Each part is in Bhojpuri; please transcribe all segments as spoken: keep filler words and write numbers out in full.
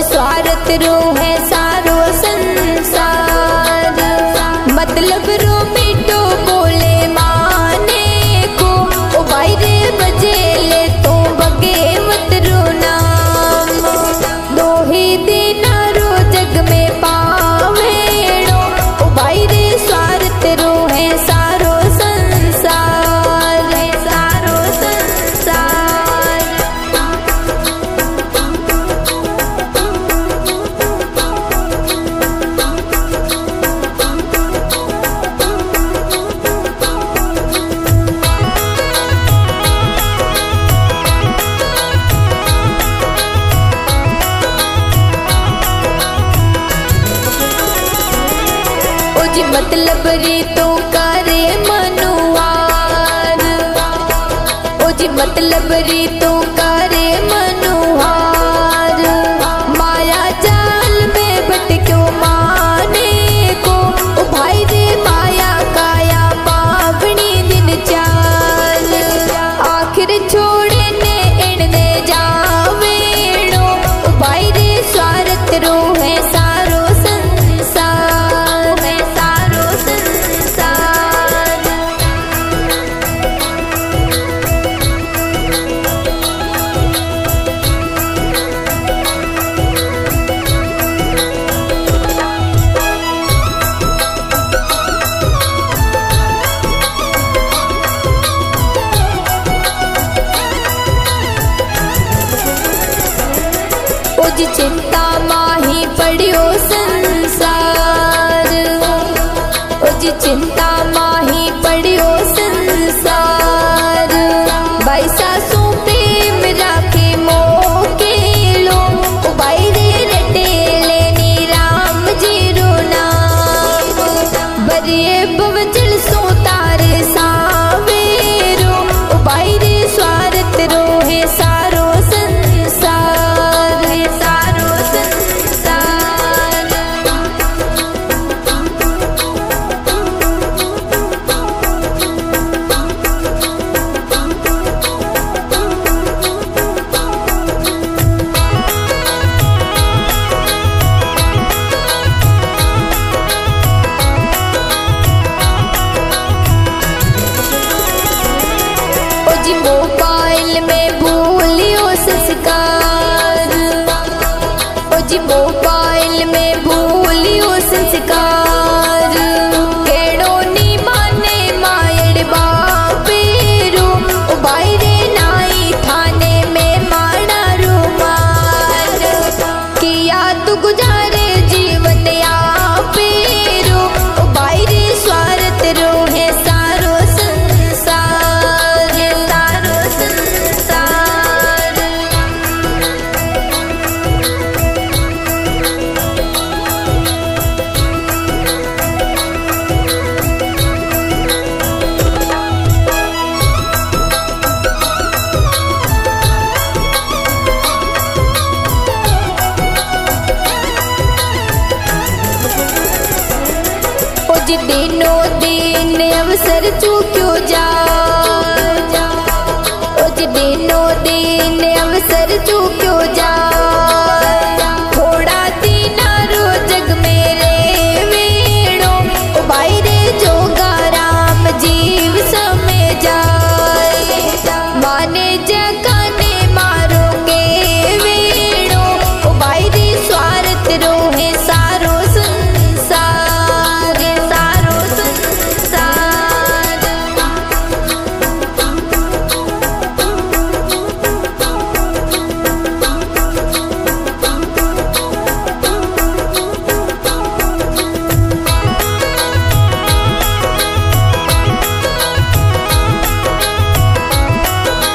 स्वार्थ रो है सारो संसार। मतलब रो मिटो बोले माने को, ओ भाई रे बजे ले तो बगे मत रो नाम। दो ही दिन रो जग में पावेड़ो, ओ भाई रे स्वार्थ रो है सारो संसार, सारो संसार। जी मतलब रे तो करे मनुहार, ओ जी मतलब रे तो करे मनुहार। माया जाल में भटक्यो माने को, ओ भाई रे माया काया पावनी दिन चाल। आखिर छोड़े ने इनने जावेड़ो, ओ भाई रे स्वार्थ रो है सारो संसार, है सारो संसार। ओ जी चिंता माही पड़ियो संसार, ओ जी चिंता माही पड़ियो संसार। भाई सासू प्रेम राखे मोकेलो, ओ भाई रे रटे लेनी राम जी रो नाम। बरिए बवजल सो तार सावेरो, ओ भाई रे स्वार्थ रो है सारो संसार, है सारो संसार। ओ जी मोबाइल में भूलियो संस्कार, ओ जी मोबाइल में भूलियो संस्कार। केड़ो नी माने मायड़ बापेरो, ओ भाई रे नाई थाने में माड़ा रुमार। किया तू गुजारे जीवन यापेरो, ओ भाई रे स्वार्थ रो है सारो संसार, है सारो संसार। ओ जी दिनों दिन अवसर चूक्यो जा, ओ जी दिनों दिन अवसर चूक्यो जा। थोड़ा दीना रो जग मेरे वेड़ो, ओ भाई रे जोगा राम जीव समय जाए। माने जगाने मारो के वेड़ो, ओ भाई रे स्वार्थ रो है सारो संसार, सारो संसार।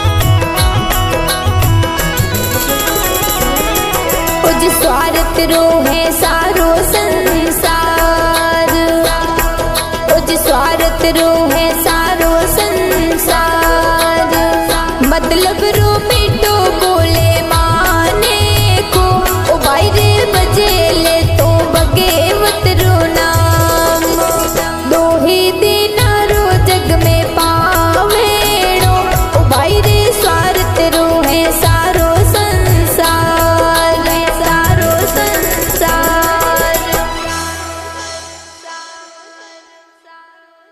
ओ जी स्वार्थ रो